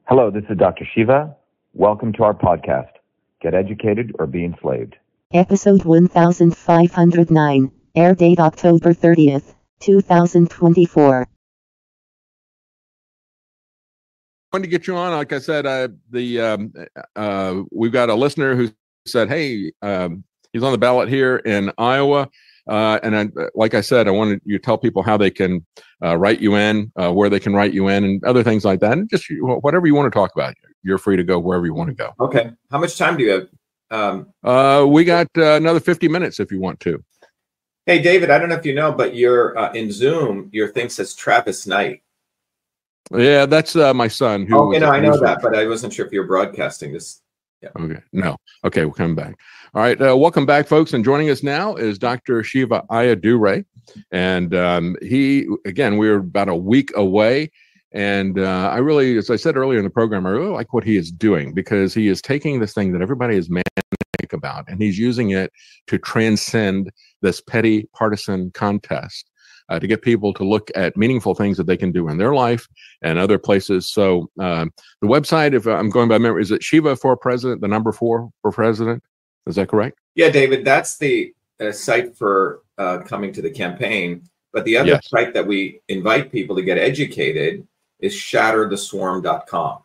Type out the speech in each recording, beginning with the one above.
Hello, this is Dr. Shiva. Welcome to our podcast, Get Educated or Be Enslaved. Episode 1509, air date October 30th, 2024. I wanted to get you on. Like I said, we've got a listener who said, hey, he's on the ballot here in Iowa. Like I said, I wanted you to tell people how they can write you in, where they can write you in, and other things like that. And just whatever you want to talk about, you're free to go wherever you want to go. Okay. How much time do you have? We got another 50 minutes if you want to. Hey, David, I don't know if you know, but you're in Zoom, your thing says Travis Knight. Yeah, that's my son. Okay, no, I know that, but I wasn't sure if you're broadcasting this. Yeah. Okay. No. Okay. We'll come back. All right. Welcome back, folks. And joining us now is Dr. Shiva Ayyadurai. And we're about a week away. And I really, as I said earlier in the program, I really like what he is doing because he is taking this thing that everybody is manic about, and he's using it to transcend this petty partisan contest. To get people to look at meaningful things that they can do in their life and other places. So the website, if I'm going by memory, is it Shiva for President, the number 4 for President? Is that correct? Yeah, David, that's the site for coming to the campaign. But the other site that we invite people to get educated is shattertheswarm.com.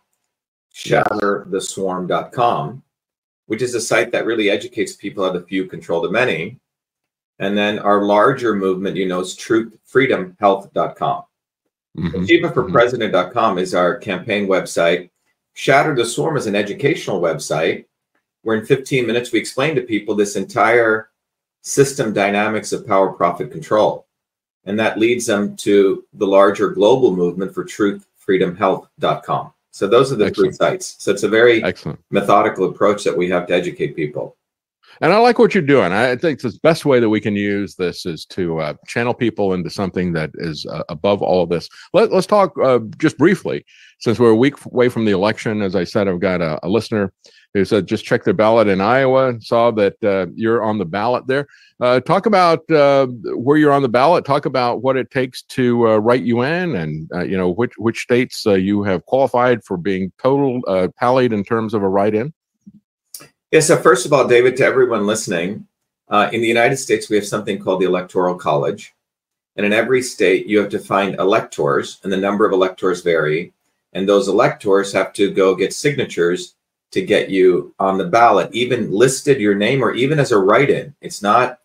Shattertheswarm.com, which is a site that really educates people how the few control the many. And then our larger movement, is truthfreedomhealth.com. Mm-hmm. ShivaForPresident.com is our campaign website. Shatter the Swarm is an educational website where in 15 minutes we explain to people this entire system dynamics of power, profit, control. And that leads them to the larger global movement for truthfreedomhealth.com. So those are the three sites. So it's a very methodical approach that we have to educate people. And I like what you're doing. I think the best way that we can use this is to channel people into something that is above all of this. Let's talk just briefly, since we're a week away from the election. As I said, I've got a listener who said just check their ballot in Iowa, saw that you're on the ballot there. Talk about where you're on the ballot. Talk about what it takes to write you in, and which states you have qualified for being tallied in terms of a write-in. Yeah, so first of all, David, to everyone listening, in the United States, we have something called the Electoral College. And in every state, you have to find electors, and the number of electors vary. And those electors have to go get signatures to get you on the ballot, even listed your name or even as a write-in. It's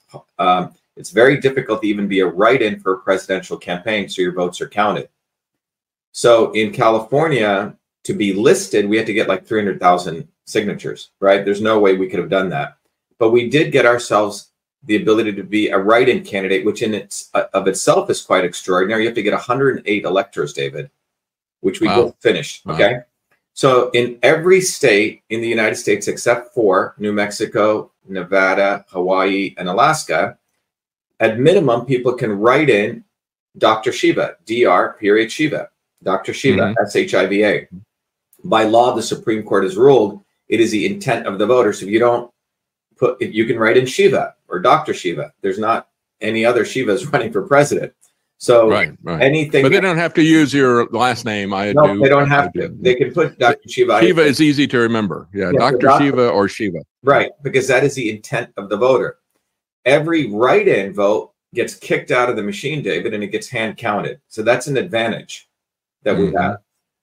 very difficult to even be a write-in for a presidential campaign, so your votes are counted. So in California, to be listed, we had to get like 300,000 signatures, right? There's no way we could have done that. But we did get ourselves the ability to be a write-in candidate, which in itself is quite extraordinary. You have to get 108 electors, David, which we both finished, okay? So in every state in the United States, except for New Mexico, Nevada, Hawaii, and Alaska, at minimum, people can write in Dr. Shiva, Dr. Shiva, Dr. Shiva, SHIVA. By law, the Supreme Court has ruled it is the intent of the voter. So if you can write in Shiva or Dr. Shiva. There's not any other Shivas running for president. So anything. But they don't have to use your last name. They don't have to. They can put Dr. Shiva. Shiva is easy to remember. Yeah, Dr. Shiva or Shiva. Right, because that is the intent of the voter. Every write-in vote gets kicked out of the machine, David, and it gets hand counted. So that's an advantage that we have.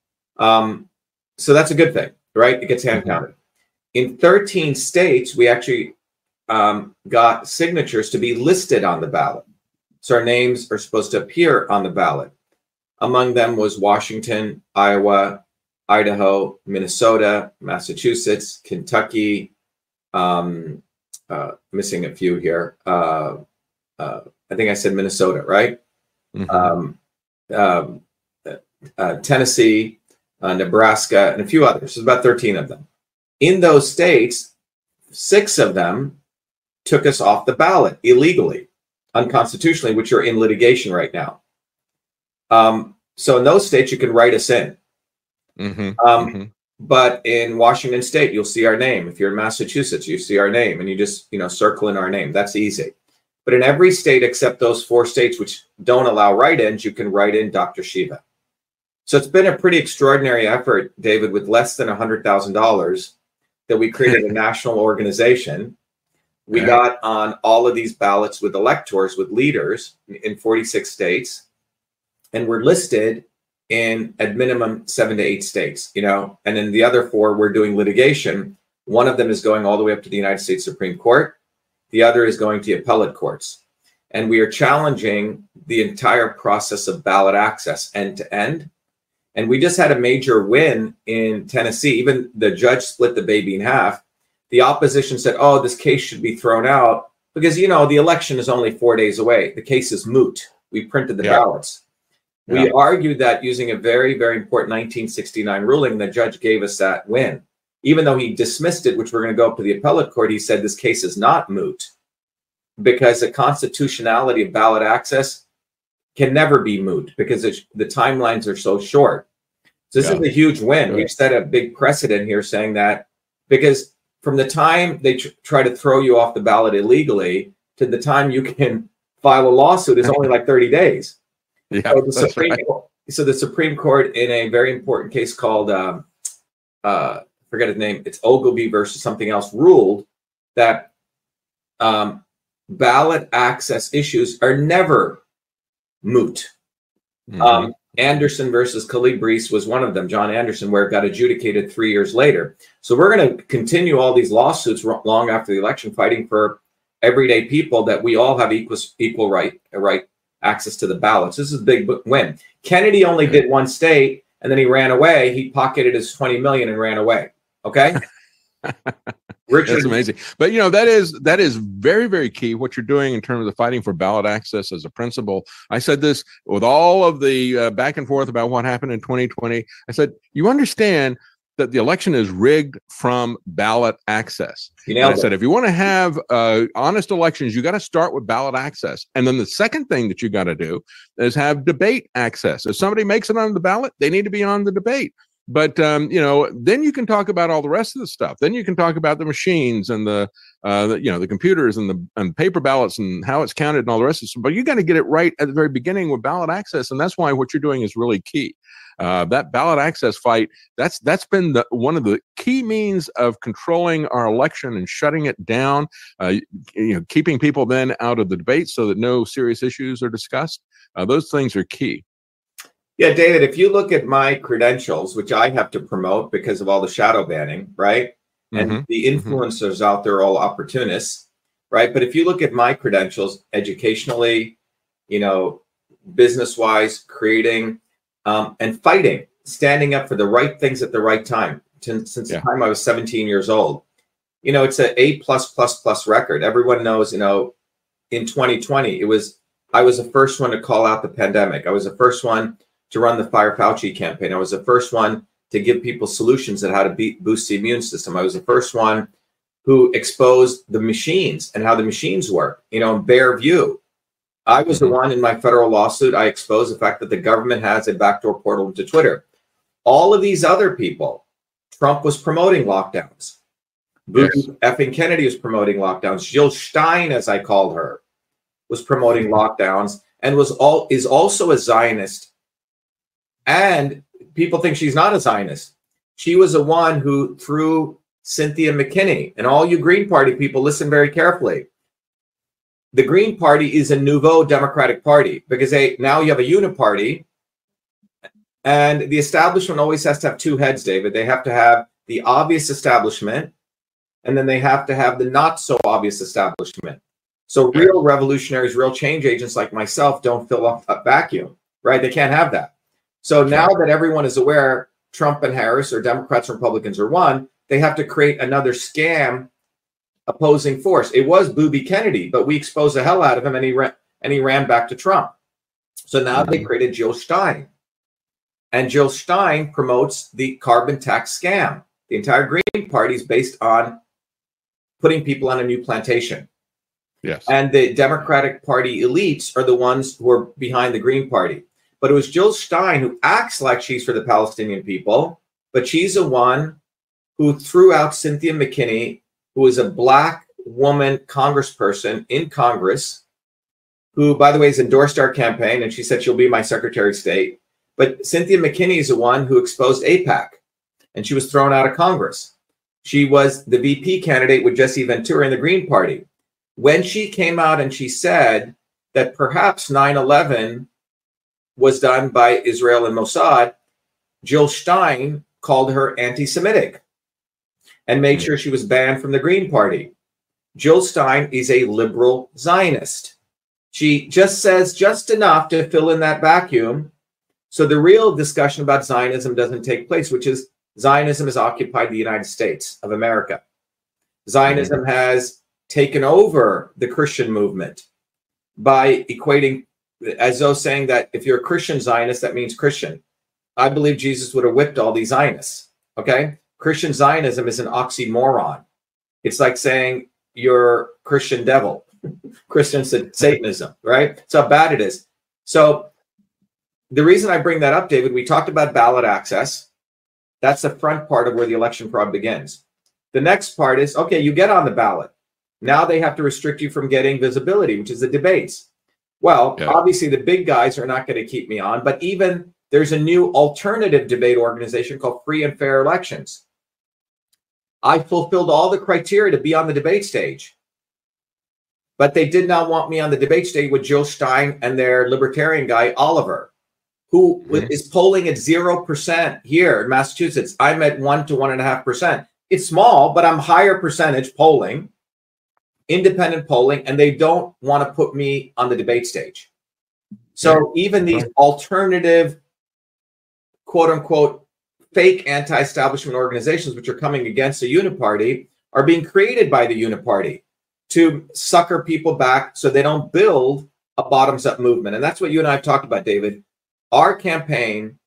So that's a good thing, right? It gets hand counted. In 13 states, we actually got signatures to be listed on the ballot. So our names are supposed to appear on the ballot. Among them was Washington, Iowa, Idaho, Minnesota, Massachusetts, Kentucky, missing a few here. I think I said Minnesota, right? Tennessee, Nebraska, and a few others. There's about 13 of them. In those states, 6 of them took us off the ballot illegally, unconstitutionally, which are in litigation right now. So in those states, you can write us in. But in Washington State, you'll see our name. If you're in Massachusetts, you see our name, and you just circle in our name. That's easy. But in every state except those 4 states which don't allow write-ins, you can write in Dr. Shiva. So it's been a pretty extraordinary effort, David, with less than $100,000 that we created a national organization. We got on all of these ballots with electors, with leaders in 46 states, and we're listed in at minimum 7 to 8 states, you know, and in the other 4, we're doing litigation. One of them is going all the way up to the United States Supreme Court. The other is going to the appellate courts. And we are challenging the entire process of ballot access end to end. And we just had a major win in Tennessee. Even the judge split the baby in half. The opposition said, oh, this case should be thrown out because, you know, the election is only 4 days away. The case is moot. We printed the ballots. We argued that using a very, very important 1969 ruling, the judge gave us that win. Even though he dismissed it, which we're going to go up to the appellate court, he said this case is not moot because the constitutionality of ballot access can never be moot because the timelines are so short. So this is a huge win. We've set a big precedent here saying that because from the time they try to throw you off the ballot illegally to the time you can file a lawsuit is only like 30 days. So the Supreme Court in a very important case called, forget his name, it's Ogilvy versus something else, ruled that ballot access issues are never moot. Anderson versus Calibris was one of them, John Anderson, where it got adjudicated 3 years later. So we're going to continue all these lawsuits long after the election, fighting for everyday people that we all have equal right access to the ballots. This is a big win. Kennedy only did one state, and then he ran away. He pocketed his 20 million and ran away. Okay. Richard, that's amazing. But you know, that is very, very key what you're doing in terms of fighting for ballot access as a principle. I said this with all of the back and forth about what happened in 2020. I said, you understand that the election is rigged from ballot access. I said, if you want to have honest elections, you got to start with ballot access. And then the second thing that you got to do is have debate access. If somebody makes it on the ballot, they need to be on the debate. But, you know, then you can talk about all the rest of the stuff. Then you can talk about the machines and the computers and the paper ballots and how it's counted and all the rest of it. But you got to get it right at the very beginning with ballot access. And that's why what you're doing is really key. That ballot access fight, that's been one of the key means of controlling our election and shutting it down, keeping people then out of the debate so that no serious issues are discussed. Those things are key. Yeah, David, if you look at my credentials, which I have to promote because of all the shadow banning, right? And the influencers out there are all opportunists, right? But if you look at my credentials educationally, you know, business-wise, creating and fighting, standing up for the right things at the right time. Since the time I was 17 years old, you know, it's an A+++ record. Everyone knows, you know, in 2020, I was the first one to call out the pandemic. I was the first one to run the Fire Fauci campaign. I was the first one to give people solutions on how to boost the immune system. I was the first one who exposed the machines and how the machines work, you know, in bare view. I was the one in my federal lawsuit. I exposed the fact that the government has a backdoor portal into Twitter. All of these other people, Trump was promoting lockdowns. Effing Kennedy was promoting lockdowns. Jill Stein, as I called her, was promoting lockdowns and is also a Zionist. And people think she's not a Zionist. She was the one who threw Cynthia McKinney. And all you Green Party people, listen very carefully. The Green Party is a nouveau Democratic Party because now you have a uniparty. And the establishment always has to have two heads, David. They have to have the obvious establishment, and then they have to have the not so obvious establishment. So real revolutionaries, real change agents like myself don't fill up a vacuum, right? They can't have that. So now that everyone is aware Trump and Harris or Democrats and Republicans are one, they have to create another scam opposing force. It was Booby Kennedy, but we exposed the hell out of him and he ran back to Trump. So now they created Jill Stein. And Jill Stein promotes the carbon tax scam. The entire Green Party is based on putting people on a new plantation. Yes. And the Democratic Party elites are the ones who are behind the Green Party. But it was Jill Stein who acts like she's for the Palestinian people, but she's the one who threw out Cynthia McKinney, who is a black woman congressperson in Congress, who, by the way, has endorsed our campaign, and she said she'll be my Secretary of State. But Cynthia McKinney is the one who exposed AIPAC, and she was thrown out of Congress. She was the VP candidate with Jesse Ventura in the Green Party. When she came out and she said that perhaps 9/11 was done by Israel and Mossad, Jill Stein called her anti-Semitic and made sure she was banned from the Green Party. Jill Stein is a liberal Zionist. She just says just enough to fill in that vacuum. So the real discussion about Zionism doesn't take place, which is Zionism has occupied the United States of America. Zionism has taken over the Christian movement by equating, as though saying that if you're a Christian Zionist, that means Christian. I believe Jesus would have whipped all these Zionists, okay? Christian Zionism is an oxymoron. It's like saying you're Christian devil, Christian Satanism, right? That's how bad it is. So the reason I bring that up, David, we talked about ballot access. That's the front part of where the election fraud begins. The next part is, okay, you get on the ballot. Now they have to restrict you from getting visibility, which is the debates. Well, obviously the big guys are not going to keep me on, but even there's a new alternative debate organization called Free and Fair Elections. I fulfilled all the criteria to be on the debate stage, but they did not want me on the debate stage with Jill Stein and their libertarian guy, Oliver, who is polling at 0% here in Massachusetts. I'm at 1 to 1.5%. It's small, but I'm higher percentage polling, independent polling, and they don't want to put me on the debate stage. So even these alternative, quote unquote, fake anti-establishment organizations, which are coming against the Uniparty, are being created by the Uniparty to sucker people back so they don't build a bottoms-up movement. And that's what you and I have talked about, David. Our campaign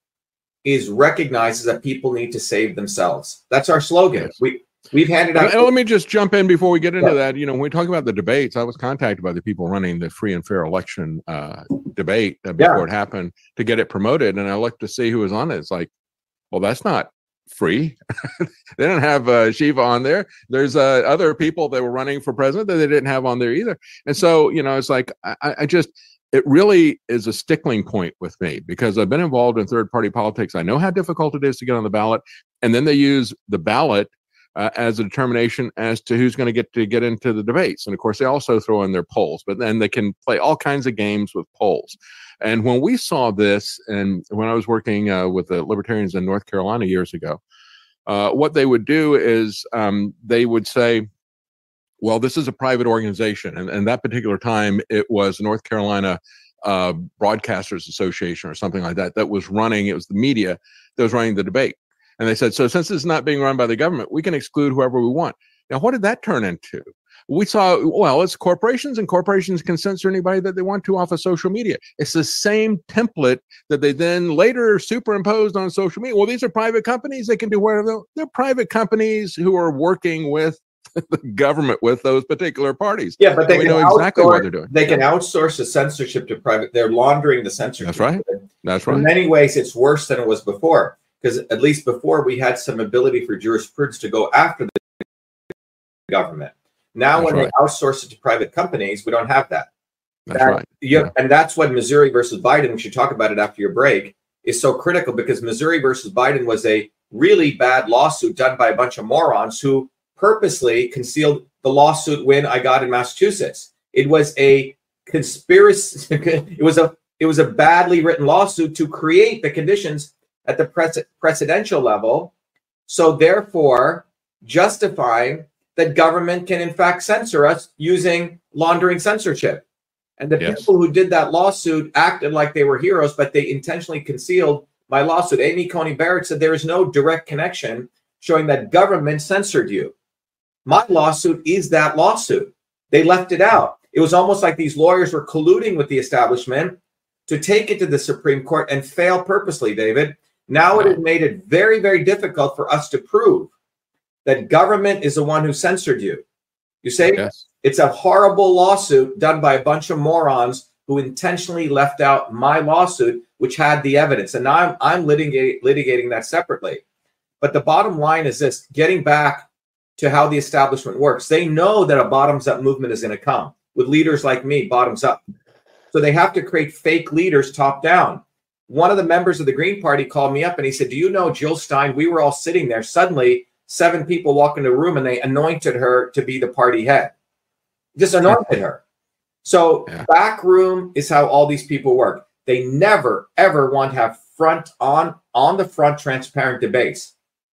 is recognizes that people need to save themselves. That's our slogan. We've handed out. And let me just jump in before we get into that. You know, when we talk about the debates, I was contacted by the people running the Free and Fair Election debate before it happened to get it promoted. And I looked to see who was on it. It's like, well, that's not free. They didn't have Shiva on there. There's other people that were running for president that they didn't have on there either. And so, you know, it's like, I just, it really is a stickling point with me because I've been involved in third-party politics. I know how difficult it is to get on the ballot. And then they use the ballot as a determination as to who's going to get into the debates. And of course, they also throw in their polls, but then they can play all kinds of games with polls. And when we saw this, and when I was working with the Libertarians in North Carolina years ago, what they would do is they would say, well, this is a private organization. And that particular time, it was North Carolina Broadcasters Association or something like that, that was running, it was the media that was running the debate. And they said, so since it's not being run by the government, we can exclude whoever we want. Now, what did that turn into? We saw, well, it's corporations, and corporations can censor anybody that they want to off of social media. It's the same template that they then later superimposed on social media. Well, these are private companies. They can do whatever. They're private companies who are working with the government, with those particular parties. Yeah, but they know exactly what they're doing. They can outsource the censorship to private. They're laundering the censorship. That's right. That's right. In many ways, it's worse than it was before. Because at least before we had some ability for jurisprudence to go after the government. Now, when they outsource it to private companies, we don't have that. That's right. And that's what Missouri versus Biden, we should talk about it after your break, is so critical, because Missouri versus Biden was a really bad lawsuit done by a bunch of morons who purposely concealed the lawsuit win I got in Massachusetts. It was a conspiracy. It was a badly written lawsuit to create the conditions at the presidential level, so therefore justifying that government can in fact censor us using laundering censorship. And the people who did that lawsuit acted like they were heroes, but they intentionally concealed my lawsuit. Amy Coney Barrett said there is no direct connection showing that government censored you. My lawsuit is that lawsuit. They left it out. It was almost like these lawyers were colluding with the establishment to take it to the Supreme Court and fail purposely, David. Now it has made it very, very difficult for us to prove that government is the one who censored you. You say it's a horrible lawsuit done by a bunch of morons who intentionally left out my lawsuit, which had the evidence. And now I'm litigating that separately. But the bottom line is this, getting back to how the establishment works. They know that a bottoms-up movement is going to come with leaders like me, bottoms up. So they have to create fake leaders top down. one of the members of the Green Party called me up and he said, do you know Jill Stein? We were all sitting there. Suddenly, 7 people walk into the room and they anointed her to be the party head. Just anointed her. So back room is how all these people work. They never, ever want to have on the front transparent debates.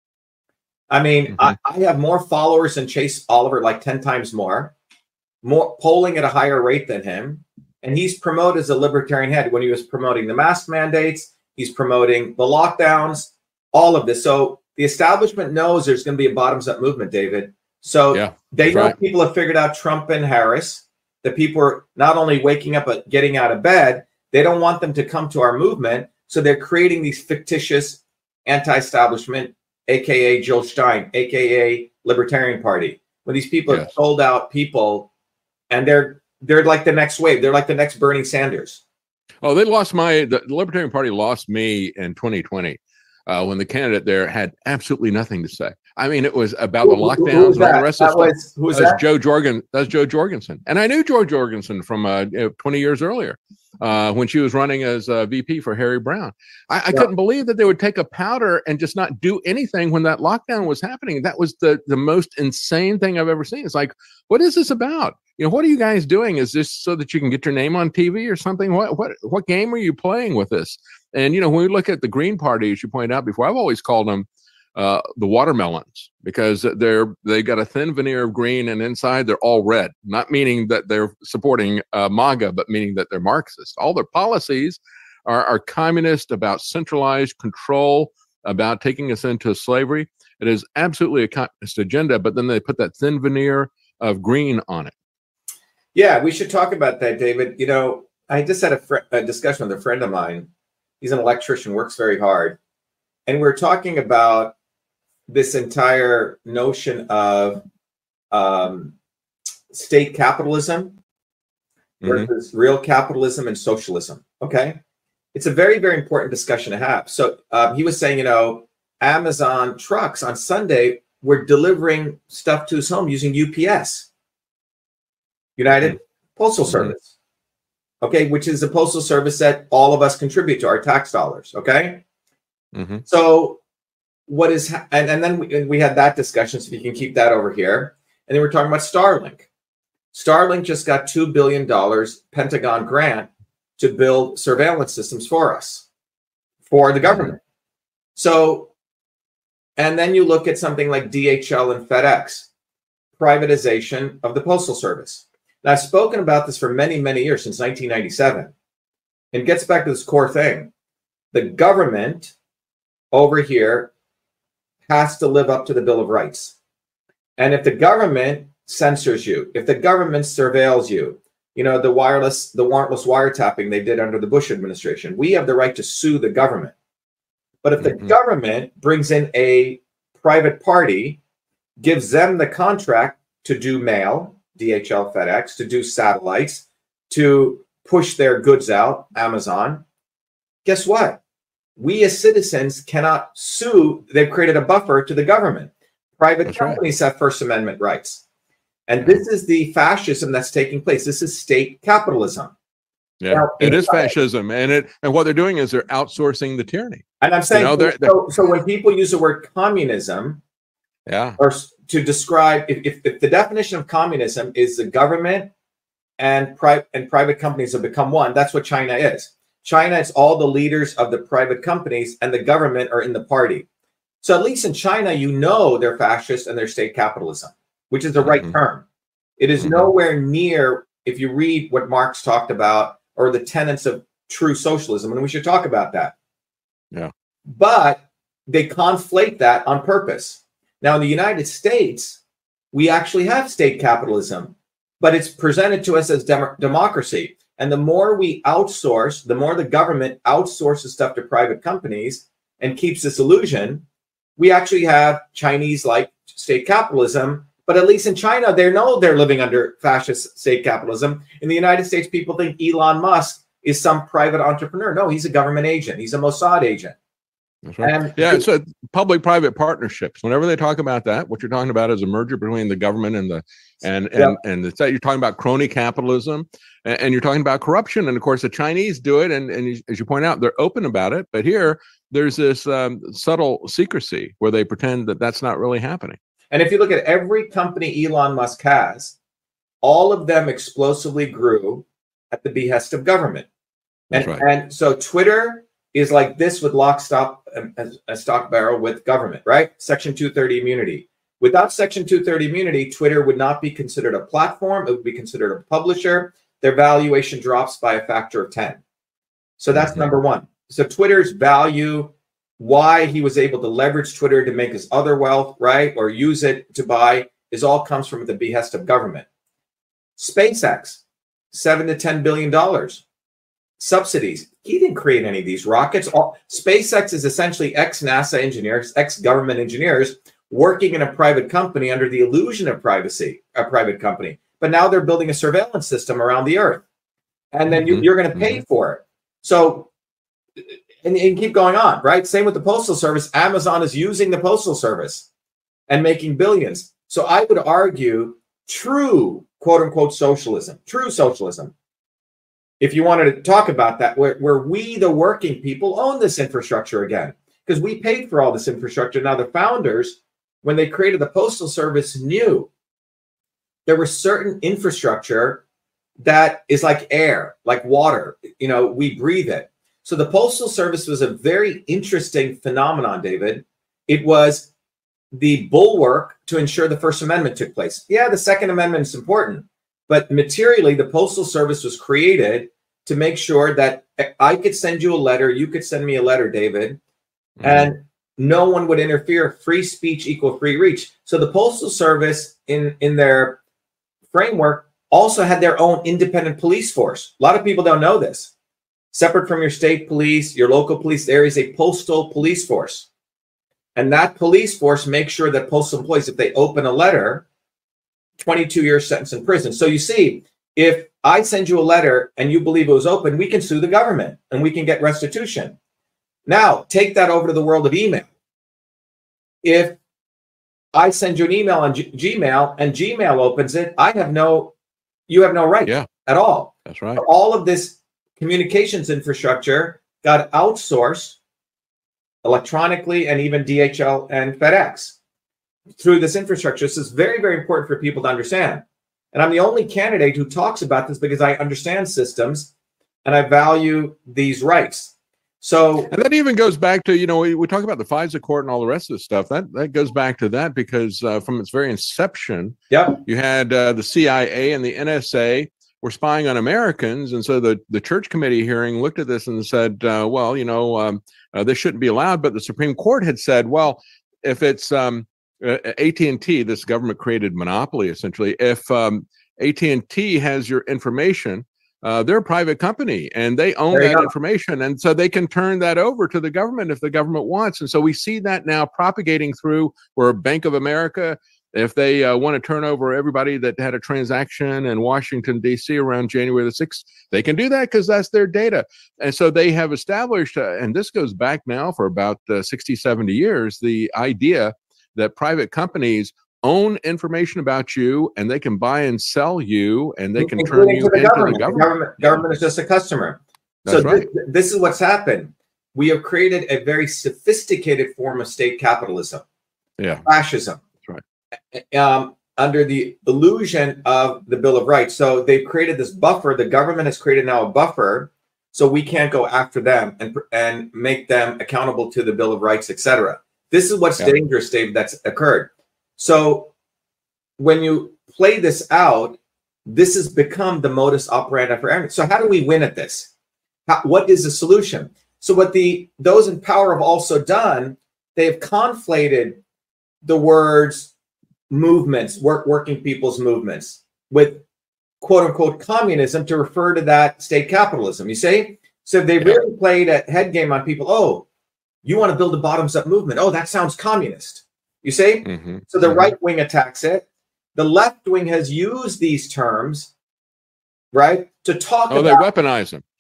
I mean, I have more followers than Chase Oliver, like 10 times more polling at a higher rate than him. And he's promoted as a libertarian head when he was promoting the mask mandates. He's promoting the lockdowns, all of this. So the establishment knows there's going to be a bottoms up movement, David. So they know people have figured out Trump and Harris, that people are not only waking up, but getting out of bed. They don't want them to come to our movement. So they're creating these fictitious anti-establishment, AKA Jill Stein, AKA Libertarian Party. When these people are sold out people, and they're like the next wave. They're like the next Bernie Sanders. Oh, the Libertarian Party lost me in 2020 when the candidate there had absolutely nothing to say. I mean, it was about the lockdowns and all the rest of stuff. Who was that? That's Jo Jorgensen. And I knew Jo Jorgensen from 20 years earlier when she was running as VP for Harry Brown. I couldn't believe that they would take a powder and just not do anything when that lockdown was happening. That was the most insane thing I've ever seen. It's like, what is this about? You know, what are you guys doing? Is this so that you can get your name on TV or something? What game are you playing with this? And, you know, when we look at the Green Party, as you pointed out before, I've always called them the watermelons, because they got a thin veneer of green and inside they're all red, not meaning that they're supporting MAGA, but meaning that they're Marxist. All their policies are communist, about centralized control, about taking us into slavery. It is absolutely a communist agenda, but then they put that thin veneer of green on it. Yeah, we should talk about that, David. You know, I just had a discussion with a friend of mine. He's an electrician, works very hard. And we're talking about this entire notion of state capitalism versus real capitalism and socialism. Okay. It's a very, very important discussion to have. So he was saying, you know, Amazon trucks on Sunday were delivering stuff to his home using UPS, United Postal Service. Okay. Which is the postal service that all of us contribute to, our tax dollars. Okay. So what is, and then we had that discussion, so you can keep that over here. And then we're talking about Starlink. Starlink just got $2 billion Pentagon grant to build surveillance systems for us, for the government. So, and then you look at something like DHL and FedEx, privatization of the Postal Service. Now, I've spoken about this for many, many years, since 1997. And it gets back to this core thing. The government over here has to live up to the Bill of Rights. And if the government censors you, if the government surveils you, you know, the warrantless wiretapping they did under the Bush administration, we have the right to sue the government. But if the government brings in a private party, gives them the contract to do mail, DHL, FedEx, to do satellites, to push their goods out, Amazon, guess what? We as citizens cannot sue. They've created a buffer to the government. Private companies have First Amendment rights. And this is the fascism that's taking place. This is state capitalism. Yeah, now, it is fascism. And what they're doing is they're outsourcing the tyranny. And I'm saying, so when people use the word communism, or to describe, if the definition of communism is the government and private companies have become one, that's what China is. China is all the leaders of the private companies, and the government are in the party. So at least in China, you know they're fascist and they're state capitalism, which is the right term. It is nowhere near, if you read what Marx talked about, or the tenets of true socialism, and we should talk about that. Yeah. But they conflate that on purpose. Now, in the United States, we actually have state capitalism, but it's presented to us as democracy. And the more we outsource, the more the government outsources stuff to private companies and keeps this illusion, we actually have Chinese-like state capitalism. But at least in China, they know they're living under fascist state capitalism. In the United States, people think Elon Musk is some private entrepreneur. No, he's a government agent. He's a Mossad agent. That's right. And Yeah, it's a public-private partnerships. Whenever they talk about that, what you're talking about is a merger between the government and the and you're talking about crony capitalism, and you're talking about corruption. And of course, the Chinese do it, and as you point out, they're open about it. But here, there's this subtle secrecy where they pretend that that's not really happening. And if you look at every company Elon Musk has, all of them explosively grew at the behest of government. That's right. And so Twitter is like this with lock, stock, a stock barrel with government, right? Section 230 immunity. Without Section 230 immunity, Twitter would not be considered a platform. It would be considered a publisher. Their valuation drops by a factor of 10. So that's number one. So Twitter's value, why he was able to leverage Twitter to make his other wealth, right, or use it to buy, is all comes from the behest of government. SpaceX, $7 to $10 billion. Subsidies. He didn't create any of these rockets. SpaceX is essentially ex-NASA engineers, ex-government engineers working in a private company under the illusion of privacy, a private company. But now they're building a surveillance system around the Earth. And then you're going to pay for it. So, and keep going on, right? Same with the Postal Service. Amazon is using the Postal Service and making billions. So I would argue true, quote unquote, socialism, true socialism, if you wanted to talk about that, where we, the working people, own this infrastructure again, because we paid for all this infrastructure. Now, the founders, when they created the Postal Service, knew there was certain infrastructure that is like air, like water. You know, we breathe it. So the Postal Service was a very interesting phenomenon, David. It was the bulwark to ensure the First Amendment took place. Yeah, the Second Amendment is important, but materially, the Postal Service was created to make sure that I could send you a letter, you could send me a letter, David, and no one would interfere. Free speech equal free reach. So the Postal Service, in their framework, also had their own independent police force. A lot of people don't know this. Separate from your state police, your local police, there is a postal police force. And that police force makes sure that postal employees, if they open a letter, 22-year sentence in prison. So you see, if I send you a letter and you believe it was open, we can sue the government and we can get restitution. Now, take that over to the world of email. If I send you an email on Gmail and Gmail opens it, you have no right at all. That's right. All of this communications infrastructure got outsourced electronically, and even DHL and FedEx through this infrastructure. This is very, very important for people to understand. And I'm the only candidate who talks about this because I understand systems and I value these rights. So, and that even goes back to, we talk about the FISA court and all the rest of the stuff. That goes back to that because from its very inception, you had the CIA and the NSA were spying on Americans. And so the church committee hearing looked at this and said, this shouldn't be allowed. But the Supreme Court had said, well, if it's AT&T, this government created monopoly, essentially, if AT&T has your information, they're a private company and they own that information. And so they can turn that over to the government if the government wants. And so we see that now propagating through where Bank of America, if they want to turn over everybody that had a transaction in Washington, D.C. around January the 6th, they can do that because that's their data. And so they have established, and this goes back now for about 60, 70 years, the idea that private companies own information about you and they can buy and sell you and they can turn you into the government. Government is just a customer. That's right. This is what's happened. We have created a very sophisticated form of state capitalism. Fascism. That's right. Under the illusion of the Bill of Rights. So they've created this buffer. The government has created now a buffer so we can't go after them and make them accountable to the Bill of Rights, etc. This is what's dangerous, Dave, that's occurred. So when you play this out, this has become the modus operandi for everything. So how do we win at this? What is the solution? So what those in power have also done, they have conflated the words movements, working people's movements, with quote unquote communism to refer to that state capitalism. You see? So they really played a head game on people. Oh, you want to build a bottoms-up movement. Oh, that sounds communist. You see? So the right wing attacks it. The left wing has used these terms, right, to talk about. They weaponize them.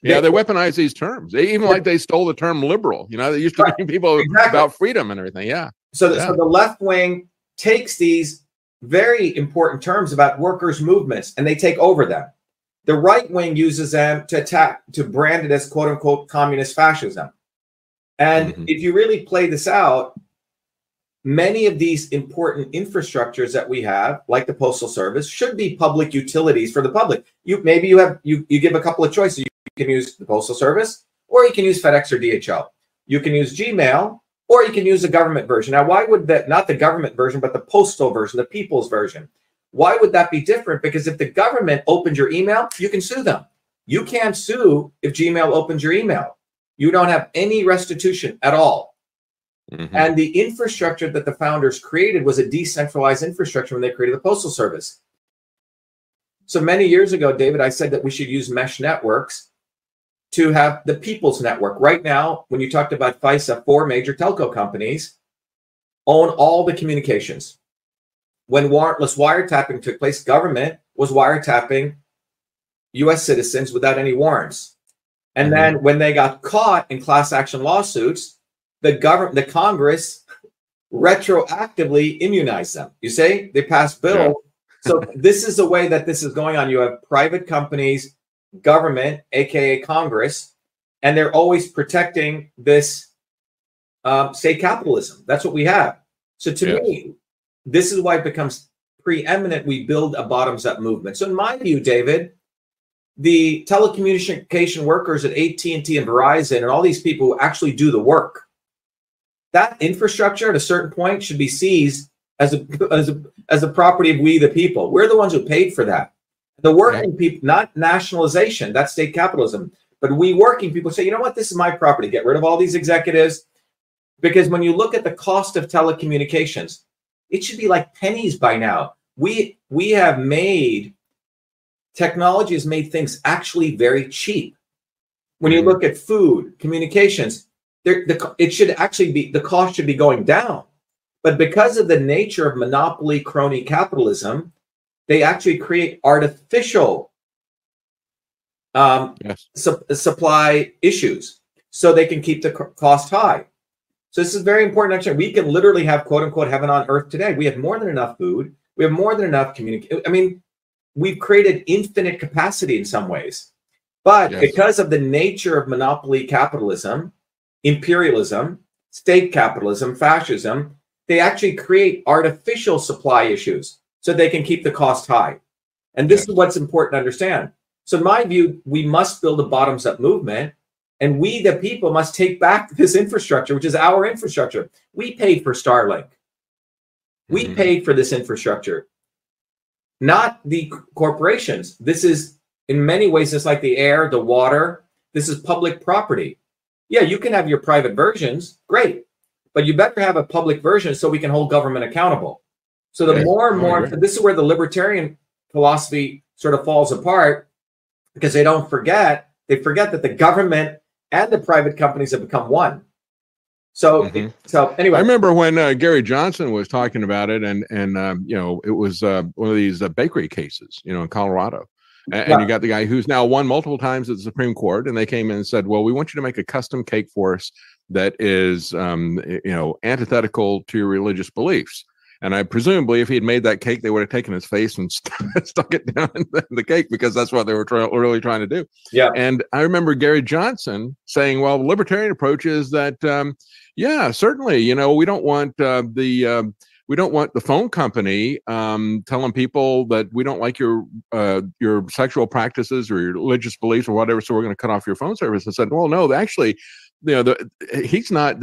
Yeah, they weaponize these terms. They even like they stole the term liberal. You know, they used to be people about freedom and everything. Yeah. So the left wing takes these very important terms about workers' movements and they take over them. The right wing uses them to brand it as quote unquote communist fascism. And if you really play this out, many of these important infrastructures that we have, like the Postal Service, should be public utilities for the public. You give a couple of choices. You can use the Postal Service, or you can use FedEx or DHL. You can use Gmail, or you can use the government version. Now, why would that, not the government version, but the postal version, the people's version? Why would that be different? Because if the government opens your email, you can sue them. You can't sue if Gmail opens your email. You don't have any restitution at all. And the infrastructure that the founders created was a decentralized infrastructure when they created the Postal Service. So many years ago, David, I said that we should use mesh networks to have the people's network. Right now, when you talked about FISA, 4 major telco companies own all the communications. When warrantless wiretapping took place, government was wiretapping US citizens without any warrants. And then when they got caught in class action lawsuits, the Congress retroactively immunized them. You say they passed bills. Yeah. So this is the way that this is going on. You have private companies, government, aka Congress, and they're always protecting this state capitalism. That's what we have. So to me, this is why it becomes preeminent. We build a bottoms-up movement. So in my view, David, the telecommunication workers at AT&T and Verizon and all these people who actually do the work, that infrastructure at a certain point should be seized as a property of we the people. We're the ones who paid for that. The working people, not nationalization, that's state capitalism. But we working people say, you know what, this is my property. Get rid of all these executives. Because when you look at the cost of telecommunications, it should be like pennies by now. We have made, technology has made things actually very cheap. When you look at food, communications, it should actually be, the cost should be going down. But because of the nature of monopoly crony capitalism, they actually create artificial supply issues so they can keep the cost high. So this is very important. Actually, we can literally have quote unquote heaven on earth today. We have more than enough food. We have more than enough communication. I mean, we've created infinite capacity in some ways. But because of the nature of monopoly capitalism, imperialism, state capitalism, fascism, they actually create artificial supply issues so they can keep the cost high. And this is what's important to understand. So in my view, we must build a bottoms-up movement, and we, the people, must take back this infrastructure, which is our infrastructure. We paid for Starlink. We paid for this infrastructure, not the corporations. This is, in many ways, it's like the air, the water. This is public property. Yeah, you can have your private versions, great, but you better have a public version so we can hold government accountable. So the more and more, this is where the libertarian philosophy sort of falls apart, because they forget that the government and the private companies have become one. So, so anyway, I remember when Gary Johnson was talking about it, and you know, it was one of these bakery cases, you know, in Colorado. And you got the guy who's now won multiple times at the Supreme Court, and they came in and said, well, we want you to make a custom cake for us that is, you know, antithetical to your religious beliefs. And I presumably, if he had made that cake, they would have taken his face and stuck it down in the cake, because that's what they were really trying to do. Yeah. And I remember Gary Johnson saying, well, the libertarian approach is that, yeah, certainly, you know, we don't want we don't want the phone company telling people that we don't like your sexual practices or your religious beliefs or whatever, so we're going to cut off your phone service. I said, well, no, actually, you know, he's not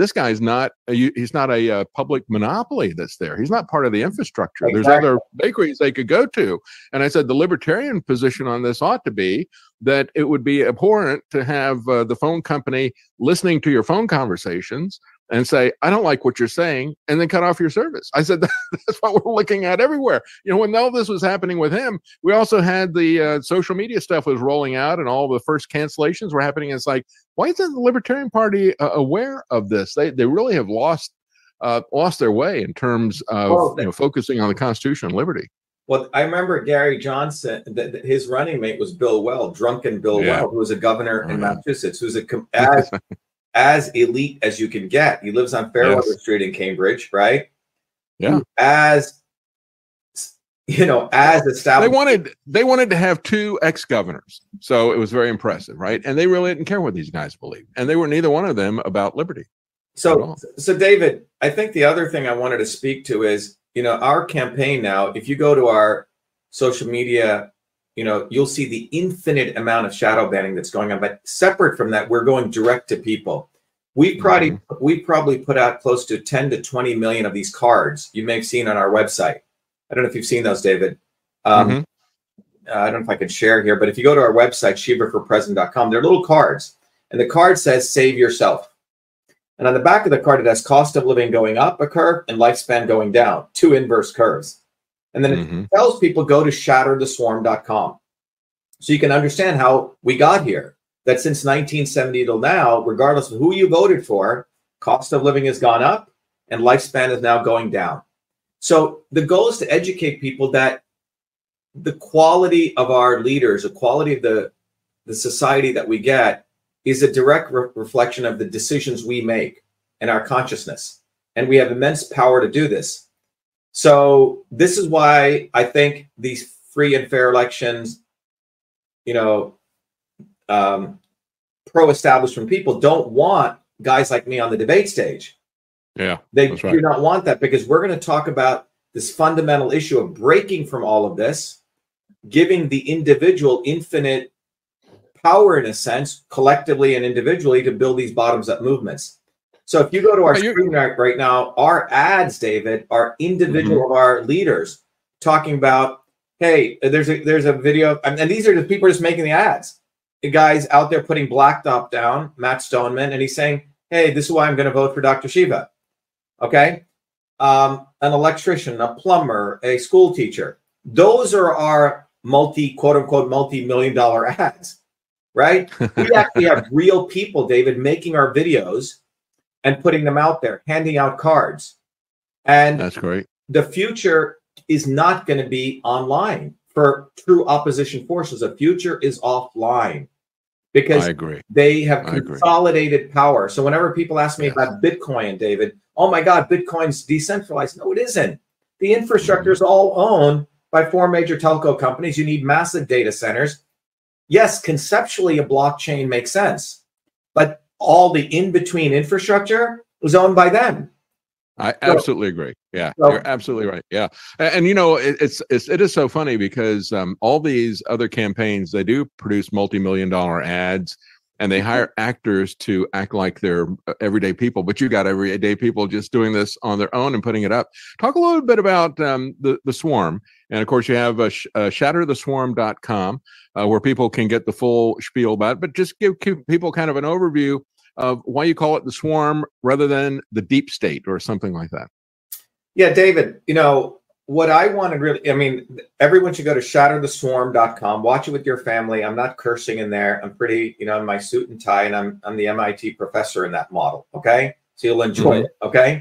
a public monopoly that's there. He's not part of the infrastructure. Exactly. There's other bakeries they could go to. And I said the libertarian position on this ought to be that it would be abhorrent to have the phone company listening to your phone conversations and say, I don't like what you're saying, and then cut off your service. I said, that's what we're looking at everywhere. You know, when all this was happening with him, we also had the social media stuff was rolling out, and all the first cancellations were happening. It's like, why isn't the Libertarian Party aware of this? They really have lost their way in terms of you know, focusing on the Constitution and liberty. Well, I remember Gary Johnson, his running mate was Bill Weld, drunken Bill Weld, who was a governor in Massachusetts, who's as elite as you can get. He lives on Fairweather Street in Cambridge, right? Yeah. As established. They wanted to have two ex-governors. So it was very impressive, right? And they really didn't care what these guys believed. And they were neither one of them about liberty. So David, I think the other thing I wanted to speak to is, our campaign now, if you go to our social media, you'll see the infinite amount of shadow banning that's going on. But separate from that, we're going direct to people. We probably put out close to 10 to 20 million of these cards you may have seen on our website. I don't know if you've seen those, David. I don't know if I can share here, but if you go to our website, shivaforpresident.com, they're little cards. And the card says, save yourself. And on the back of the card, it has cost of living going up a curve and lifespan going down, two inverse curves. And then it tells people go to shattertheswarm.com. So you can understand how we got here. That since 1970 till now, regardless of who you voted for, cost of living has gone up and lifespan is now going down. So the goal is to educate people that the quality of our leaders, the quality of the society that we get is a direct reflection of the decisions we make and our consciousness. And we have immense power to do this. So this is why I think these free and fair elections, pro-establishment people don't want guys like me on the debate stage. Yeah, they do not want that, because we're going to talk about this fundamental issue of breaking from all of this, giving the individual infinite power, in a sense, collectively and individually, to build these bottoms-up movements. So if you go to our screen right now, our ads, David, are individual of our leaders talking about, hey, there's a video, and these are the people just making the ads. The guy's out there putting Blacktop down, Matt Stoneman, and he's saying, hey, this is why I'm going to vote for Dr. Shiva. Okay? An electrician, a plumber, a school teacher. Those are our quote-unquote, multi-million-dollar ads, right? We actually have real people, David, making our videos and putting them out there, handing out cards. And that's great. The future is not going to be online for true opposition forces. The future is offline, because they have consolidated power. So whenever people ask me about Bitcoin, David, oh my God, Bitcoin's decentralized. No, it isn't. The infrastructure is all owned by 4 major telco companies. You need massive data centers. Yes, conceptually, a blockchain makes sense, but all the in-between infrastructure was owned by them. I absolutely agree. Yeah, you're absolutely right. Yeah, and it is so funny because all these other campaigns, they do produce multi-million-dollar ads, and they hire actors to act like they're everyday people. But you got everyday people just doing this on their own and putting it up. Talk a little bit about the Swarm, and of course you have shattertheswarm.com where people can get the full spiel about it. But just give people kind of an overview of why you call it the Swarm rather than the deep state or something like that. Yeah, David, what I want to really, everyone should go to shattertheswarm.com, watch it with your family. I'm not cursing in there. I'm pretty, in my suit and tie, and I'm the MIT professor in that model. Okay. So you'll enjoy it. Okay.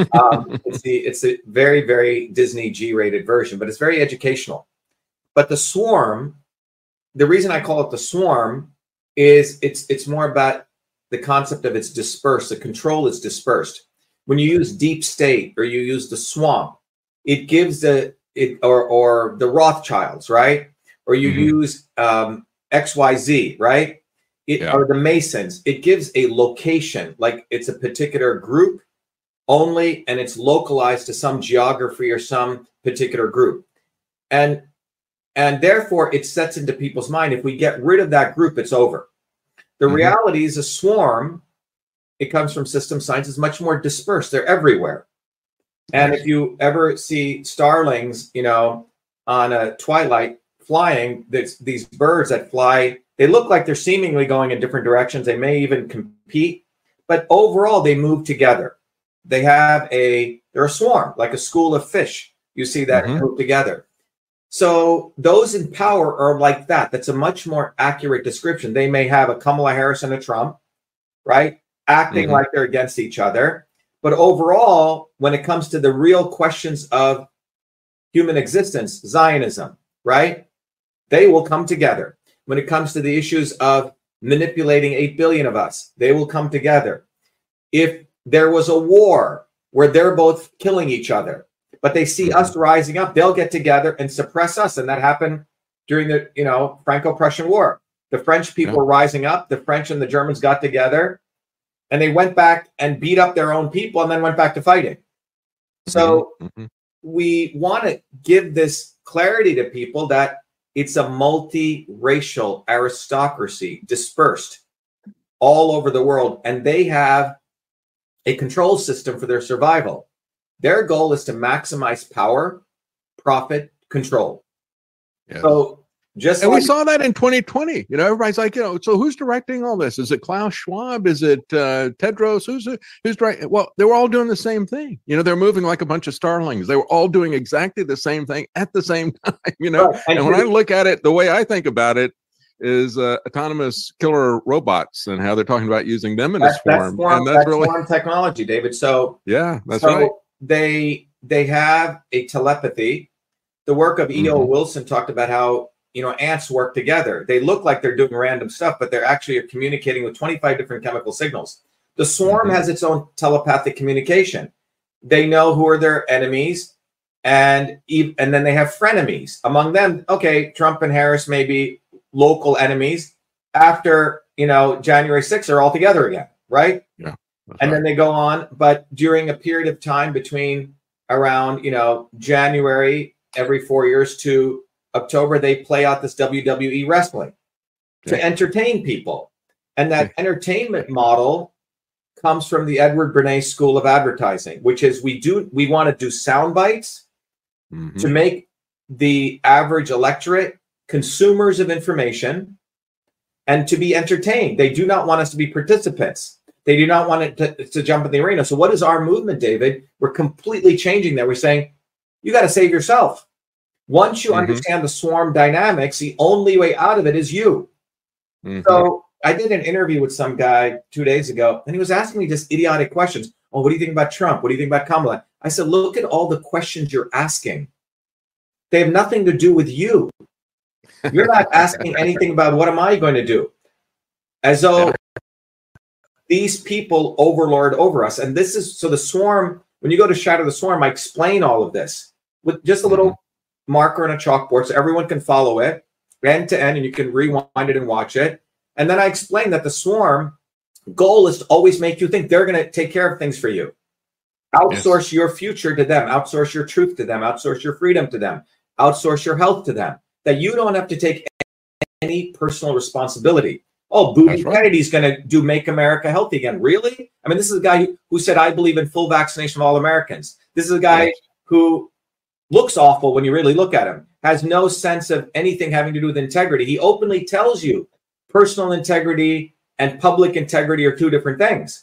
It's a very, very Disney G-rated version, but it's very educational. But the Swarm, the reason I call it the Swarm is it's more about the concept of it's dispersed. The control is dispersed. When you use deep state or you use the swamp, it gives or the Rothschilds, right? Or you use XYZ, right? Or the Masons. It gives a location, like it's a particular group only, and it's localized to some geography or some particular group. And therefore, it sets into people's mind, if we get rid of that group, it's over. The reality is a swarm, it comes from system science, is much more dispersed. They're everywhere. And if you ever see starlings, on a twilight flying, these birds that fly, they look like they're seemingly going in different directions. They may even compete, but overall they move together. They're a swarm, like a school of fish. You see that move together. So those in power are like that. That's a much more accurate description. They may have a Kamala Harris and a Trump, right? Acting like they're against each other. But overall, when it comes to the real questions of human existence, Zionism, right? They will come together. When it comes to the issues of manipulating 8 billion of us, they will come together. If there was a war where they're both killing each other, but they see us rising up, they'll get together and suppress us. And that happened during the, Franco-Prussian War. The French people were rising up. The French and the Germans got together, and they went back and beat up their own people and then went back to fighting. So we want to give this clarity to people that it's a multi-racial aristocracy dispersed all over the world, and they have a control system for their survival. Their goal is to maximize power, profit, control. Yes. So we saw that in 2020. Everybody's like, so who's directing all this? Is it Klaus Schwab? Is it Tedros? Who's directing? Well, they were all doing the same thing. They're moving like a bunch of starlings. They were all doing exactly the same thing at the same time. Right. And when I look at it, the way I think about it is autonomous killer robots and how they're talking about using them in this form. And that's really form technology, David. So yeah, that's right. They have a telepathy. The work of E.O. Wilson talked about how ants work together. They look like they're doing random stuff, but they're actually communicating with 25 different chemical signals. The swarm has its own telepathic communication. They know who are their enemies, and then they have frenemies. Among them, okay, Trump and Harris may be local enemies. After, January 6th, they're all together again, right? Yeah. And then they go on. But during a period of time between around, January every 4 years to October, they play out this WWE wrestling to entertain people. And that entertainment model comes from the Edward Bernays School of Advertising, which is we want to do sound bites to make the average electorate consumers of information and to be entertained. They do not want us to be participants. They do not want it to jump in the arena. So what is our movement, David? We're completely changing that. We're saying, you got to save yourself. Once you understand the swarm dynamics, the only way out of it is you. So I did an interview with some guy 2 days ago, and he was asking me just idiotic questions. Oh, what do you think about Trump? What do you think about Kamala? I said, look at all the questions you're asking. They have nothing to do with you. You're not asking anything about what am I going to do? As though these people overlord over us. And this is, so the swarm, when you go to Shatter the Swarm, I explain all of this with just a little marker and a chalkboard so everyone can follow it end to end, and you can rewind it and watch it. And then I explain that the swarm goal is to always make you think they're going to take care of things for you. Outsource your future to them, outsource your truth to them, outsource your freedom to them, outsource your health to them, that you don't have to take any personal responsibility. Oh, Booby Kennedy's going to do Make America Healthy Again. Really? I mean, this is a guy who said, I believe in full vaccination of all Americans. This is a guy who looks awful when you really look at him, has no sense of anything having to do with integrity. He openly tells you personal integrity and public integrity are two different things.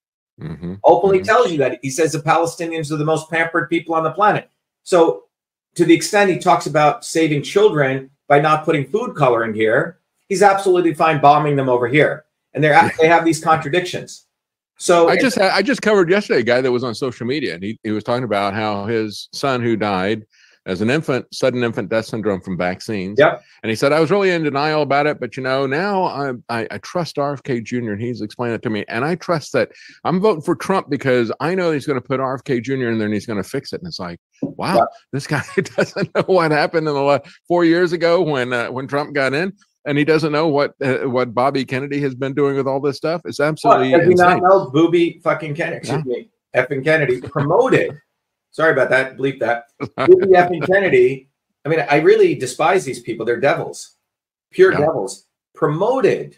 Openly tells you that. He says the Palestinians are the most pampered people on the planet. So to the extent he talks about saving children by not putting food coloring here, he's absolutely fine bombing them over here. And they have these contradictions. So I just covered yesterday a guy that was on social media, and he was talking about how his son, who died as an infant, sudden infant death syndrome from vaccines. Yep. And he said, I was really in denial about it, but now I trust RFK Jr. and he's explained it to me. And I trust that I'm voting for Trump because I know he's going to put RFK Jr. in there and he's going to fix it. And it's like, wow, this guy doesn't know what happened in the last 4 years ago when Trump got in. And he doesn't know what Bobby Kennedy has been doing with all this stuff. It's absolutely insane. Does he not know Booby fucking Kennedy? Excuse me, effing Kennedy promoted. Sorry about that. Bleep that. Booby effing Kennedy. I mean, I really despise these people. They're devils, pure devils. Promoted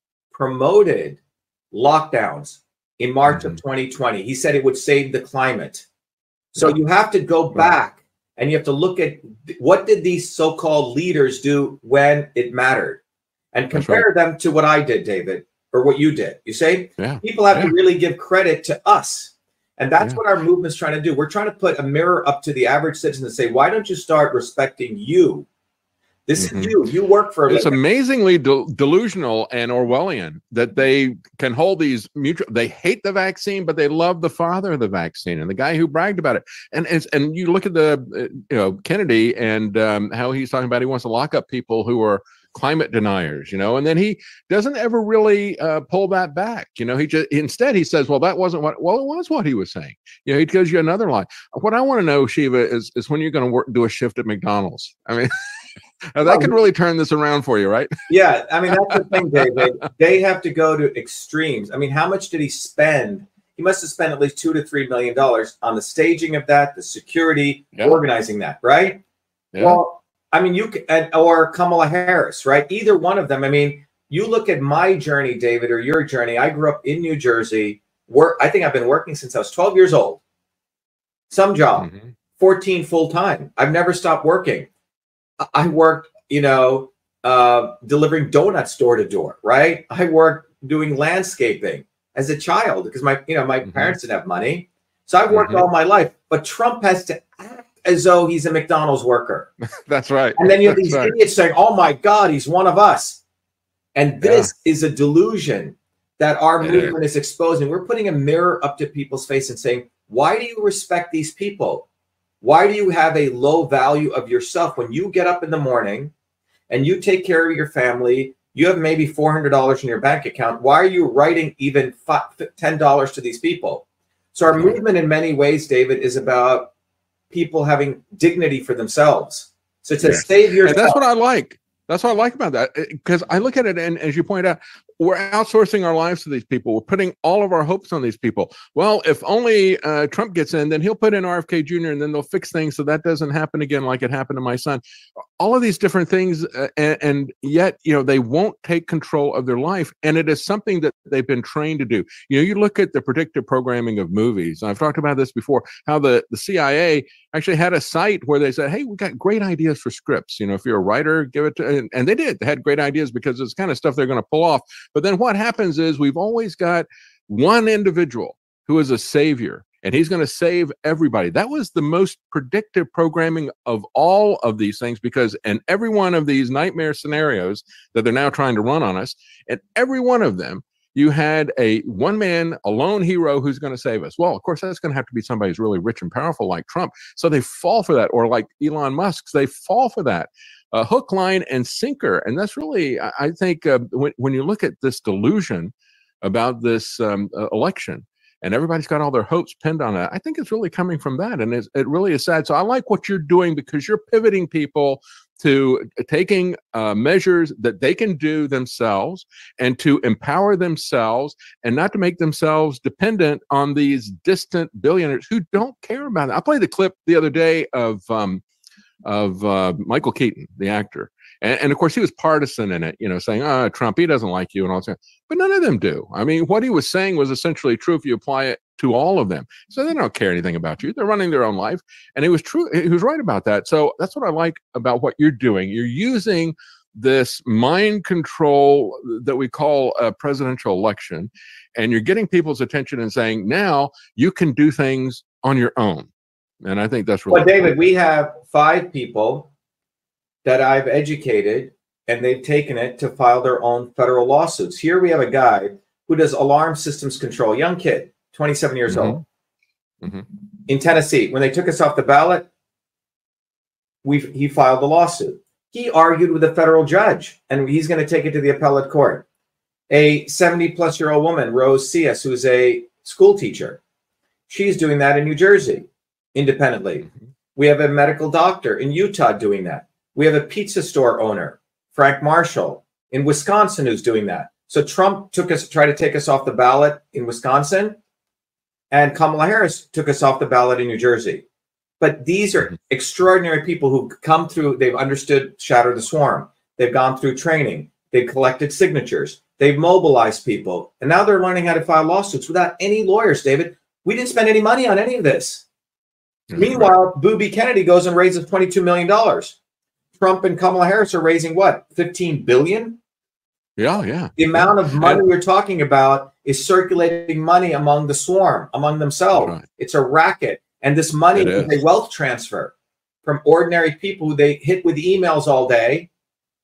lockdowns in March of 2020. He said it would save the climate. So you have to go back. And you have to look at what did these so-called leaders do when it mattered and compare them to what I did, David, or what you did. You say people have to really give credit to us. And that's what our movement's trying to do. We're trying to put a mirror up to the average citizen and say, why don't you start respecting you? This is you. You work for a It's living. amazingly delusional and Orwellian that they can hold these mutual. They hate the vaccine, but they love the father of the vaccine and the guy who bragged about it. And you look at the Kennedy and how he's talking about he wants to lock up people who are climate deniers, and then he doesn't ever really pull that back. Instead he says, well, that wasn't what. Well, it was what he was saying. He gives you another lie. What I want to know, Shiva, is when you're going to do a shift at McDonald's. I mean. That could really turn this around for you, right? Yeah, I mean, that's the thing, David. They have to go to extremes. I mean, how much did he spend? He must have spent at least $2 to $3 million on the staging of that, the security, organizing that, right? Yeah. Well, I mean, or Kamala Harris, right? Either one of them. I mean, you look at my journey, David, or your journey. I grew up in New Jersey. I think I've been working since I was 12 years old. Some job, 14 full time. I've never stopped working. I worked, delivering donuts door to door, right? I worked doing landscaping as a child because my parents didn't have money. So I worked all my life. But Trump has to act as though he's a McDonald's worker. That's right. And then you have these idiots saying, oh my God, he's one of us. And this is a delusion that our movement is exposing. We're putting a mirror up to people's face and saying, why do you respect these people? Why do you have a low value of yourself when you get up in the morning and you take care of your family? You have maybe $400 in your bank account. Why are you writing even $10 to these people? So our movement in many ways, David, is about people having dignity for themselves. So to save yourself. And that's what I like. That's what I like about that, because I look at it, and as you point out, we're outsourcing our lives to these people. We're putting all of our hopes on these people. Well, if only Trump gets in, then he'll put in RFK Jr. and then they'll fix things so that doesn't happen again like it happened to my son. All of these different things, and yet, they won't take control of their life. And it is something that they've been trained to do. You look at the predictive programming of movies. I've talked about this before, how the CIA actually had a site where they said, hey, we got great ideas for scripts. If you're a writer, give it to, and they did. They had great ideas because it's kind of stuff they're going to pull off. But then what happens is we've always got one individual who is a savior, and he's going to save everybody. That was the most predictive programming of all of these things, because in every one of these nightmare scenarios that they're now trying to run on us, and every one of them, you had a one-man, a lone hero who's going to save us. Well, of course, that's going to have to be somebody who's really rich and powerful like Trump. So they fall for that, or like Elon Musk, they fall for that. Hook, line, and sinker. And that's really, I think, when you look at this delusion about this election, and everybody's got all their hopes pinned on it, I think it's really coming from that. And it really is sad. So I like what you're doing, because you're pivoting people to taking measures that they can do themselves and to empower themselves, and not to make themselves dependent on these distant billionaires who don't care about it. I played the clip the other day of Michael Keaton, the actor. And of course, he was partisan in it, saying, Trump, he doesn't like you and all that. But none of them do. I mean, what he was saying was essentially true if you apply it to all of them. So they don't care anything about you. They're running their own life. And it was true. He was right about that. So that's what I like about what you're doing. You're using this mind control that we call a presidential election, and you're getting people's attention and saying, now you can do things on your own. And I think that's really well, David, we have 5 people that I've educated, and they've taken it to file their own federal lawsuits. Here we have a guy who does alarm systems control, young kid, 27 years old, in Tennessee. When they took us off the ballot, he filed the lawsuit. He argued with a federal judge, and he's going to take it to the appellate court. A 70-plus-year-old woman, Rose Cias, who's a school teacher, she's doing that in New Jersey independently. We have a medical doctor in Utah doing that. We have a pizza store owner, Frank Marshall, in Wisconsin, who's doing that. So Trump tried to take us off the ballot in Wisconsin, and Kamala Harris took us off the ballot in New Jersey. But these are extraordinary people who come through. They've understood Shatter the Swarm. They've gone through training. They've collected signatures. They've mobilized people. And now they're learning how to file lawsuits without any lawyers, David. We didn't spend any money on any of this. Meanwhile, Booby Kennedy goes and raises $22 million. Trump and Kamala Harris are raising what, $15 billion? Yeah. The amount of money we're talking about is circulating money among the swarm, among themselves. Right. It's a racket. And this money is a wealth transfer from ordinary people who they hit with emails all day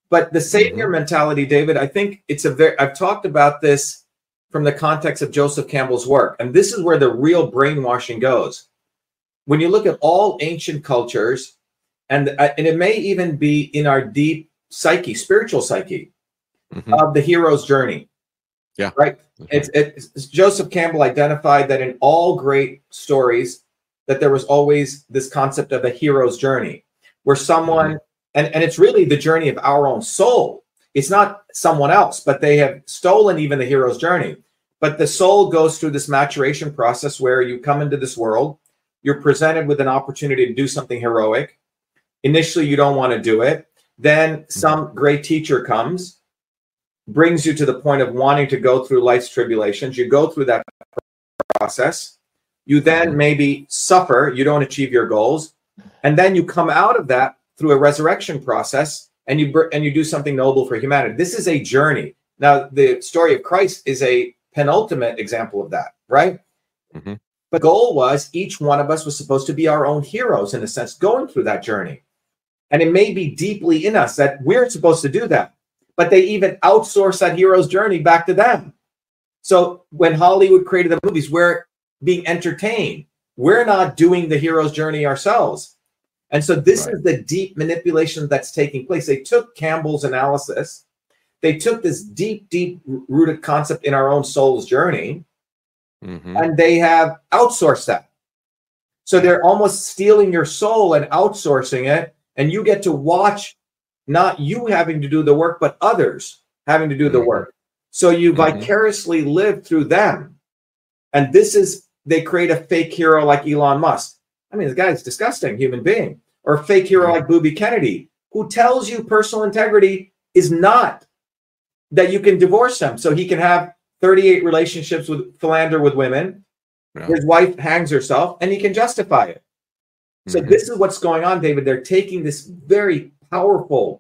But the savior mentality, David, I think I've talked about this from the context of Joseph Campbell's work. And this is where the real brainwashing goes. When you look at all ancient cultures, and it may even be in our deep psyche, spiritual psyche, of the hero's journey. Yeah. Right. It's Joseph Campbell identified that in all great stories, that there was always this concept of a hero's journey, where someone, and it's really the journey of our own soul. It's not someone else, but they have stolen even the hero's journey. But the soul goes through this maturation process where you come into this world, you're presented with an opportunity to do something heroic. Initially, you don't want to do it. Then some great teacher comes, brings you to the point of wanting to go through life's tribulations. You go through that process. You then maybe suffer. You don't achieve your goals. And then you come out of that through a resurrection process, and you do something noble for humanity. This is a journey. Now, the story of Christ is a penultimate example of that, right? But the goal was each one of us was supposed to be our own heroes, in a sense, going through that journey. And it may be deeply in us that we're supposed to do that. But they even outsource that hero's journey back to them. So when Hollywood created the movies, we're being entertained. We're not doing the hero's journey ourselves. And so this is the deep manipulation that's taking place. They took Campbell's analysis. They took this deep, deep rooted concept in our own soul's journey, and they have outsourced that. So they're almost stealing your soul and outsourcing it, and you get to watch not you having to do the work, but others having to do the work. So you vicariously live through them. And they create a fake hero like Elon Musk. I mean, the guy's a disgusting human being. Or a fake hero like Booby Kennedy, who tells you personal integrity is not that you can divorce him. So he can have 38 relationships philander with women. His wife hangs herself, and he can justify it. So this is what's going on, David. They're taking this very powerful,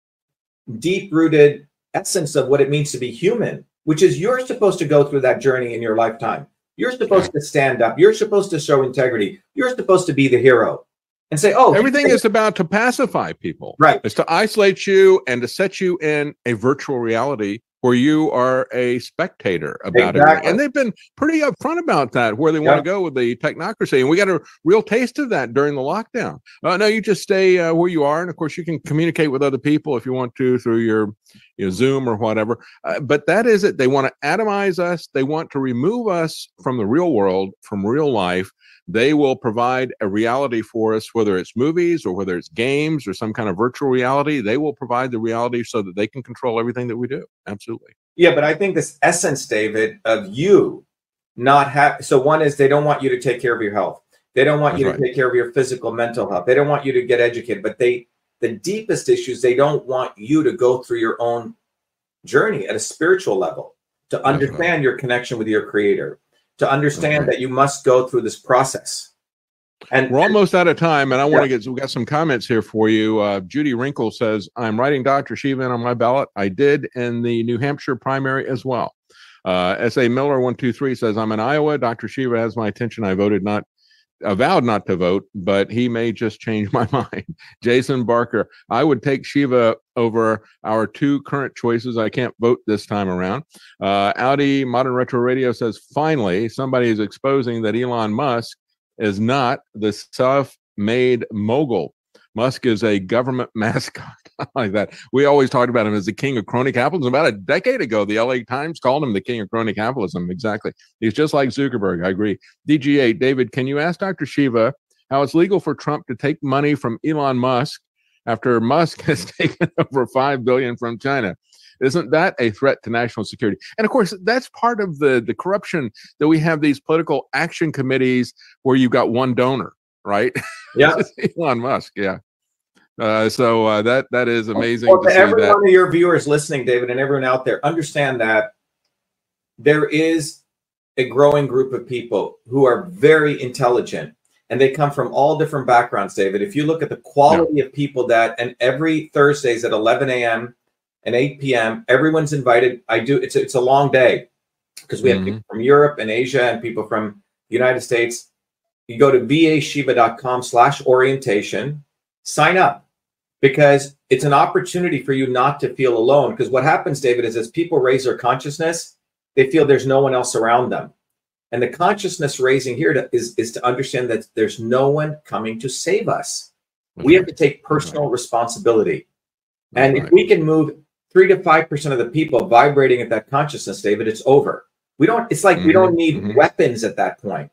deep-rooted essence of what it means to be human, which is you're supposed to go through that journey in your lifetime. You're supposed to stand up. You're supposed to show integrity. You're supposed to be the hero and say, oh, everything is about to pacify people. Right. It's to isolate you and to set you in a virtual reality where you are a spectator about it. And they've been pretty upfront about that, where they want to go with the technocracy. And we got a real taste of that during the lockdown. No, you just stay where you are. And of course, you can communicate with other people if you want to through your Zoom or whatever. But that is it. They want to atomize us. They want to remove us from the real world, from real life. They will provide a reality for us, whether it's movies or whether it's games or some kind of virtual reality. They will provide the reality so that they can control everything that we do. Absolutely. Yeah, but I think this essence, David, of you not have. So one is they don't want you to take care of your health. They don't want you to take care of your physical, mental health. They don't want you to get educated. But the deepest issues, they don't want you to go through your own journey at a spiritual level, to understand your connection with your creator, to understand that you must go through this process. And we're almost out of time, and I want to we got some comments here for you. Judy Wrinkle says, I'm writing Dr. Shiva in on my ballot. I did in the New Hampshire primary as well. S.A. Miller 123 says, I'm in Iowa. Dr. Shiva has my attention. I vowed not to vote, but he may just change my mind. Jason Barker, I would take Shiva over our two current choices. I can't vote this time around. Audi Modern Retro Radio says, finally, somebody is exposing that Elon Musk is not the self-made mogul. Musk is a government mascot. Like that. We always talked about him as the king of crony capitalism. About a decade ago, the LA Times called him the king of crony capitalism. Exactly. He's just like Zuckerberg. I agree. DG8, David, can you ask Dr. Shiva how it's legal for Trump to take money from Elon Musk after Musk has taken over $5 billion from China? Isn't that a threat to national security? And of course, that's part of the corruption that we have these political action committees where you've got one donor, right? Yeah. Elon Musk. Yeah. So that is amazing. Well, to every one of your viewers listening, David, and everyone out there, understand that there is a growing group of people who are very intelligent, and they come from all different backgrounds, David. If you look at the quality of people and every Thursdays at 11 a.m. and 8 p.m., everyone's invited. It's a long day because we have people from Europe and Asia and people from the United States. You go to vashiva.com/orientation, sign up. Because it's an opportunity for you not to feel alone. Because what happens, David, is as people raise their consciousness, they feel there's no one else around them. And the consciousness raising here is to understand that there's no one coming to save us. We have to take personal responsibility. And if we can move 3 to 5% of the people vibrating at that consciousness, David, it's over. We don't, it's like we don't need weapons at that point.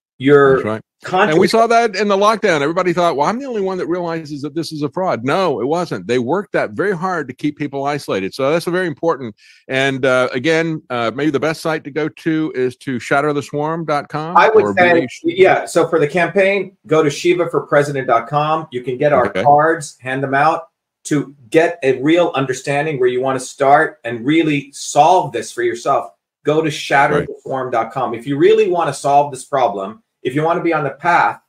You're and we saw that in the lockdown. Everybody thought, well, I'm the only one that realizes that this is a fraud. No, it wasn't. They worked that very hard to keep people isolated. So that's a very important. And again, maybe the best site to go to is to shattertheswarm.com. I would say, yeah. So for the campaign, go to shivaforpresident.com. You can get our cards, hand them out to get a real understanding where you want to start and really solve this for yourself. Go to shattertheswarm.com. If you really want to solve this problem, if you want to be on the path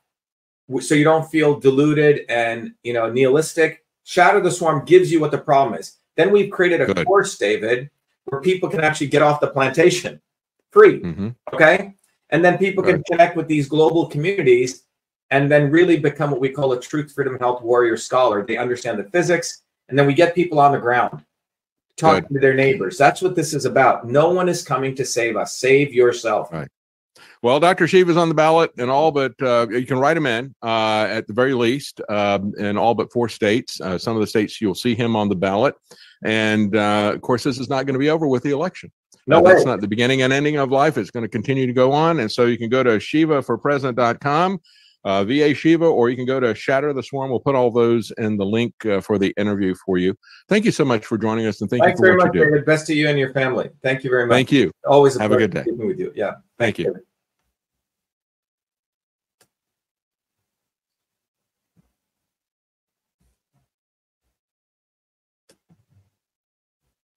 so you don't feel deluded and nihilistic, Shatter the Swarm gives you what the problem is. Then we've created a course, David, where people can actually get off the plantation free. Okay. And then people can connect with these global communities and then really become what we call a truth, freedom, and health warrior scholar. They understand the physics, and then we get people on the ground talking to their neighbors. That's what this is about. No one is coming to save us. Save yourself. Right. Well, Dr. Shiva's on the ballot in all but, you can write him in at the very least in all but 4 states. Some of the states you'll see him on the ballot. And of course, this is not going to be over with the election. No, that's not the beginning and ending of life. It's going to continue to go on. And so you can go to shivaforpresident.com, VA Shiva, or you can go to Shatter the Swarm. We'll put all those in the link for the interview for you. Thank you so much for joining us. And thanks you for very much, David. Best to you and your family. Thank you very much. Thank you. Always have a good day. Speaking with you. Yeah. Thank you. David.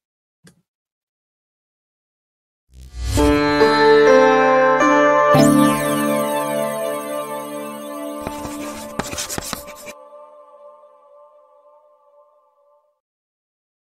Thank you.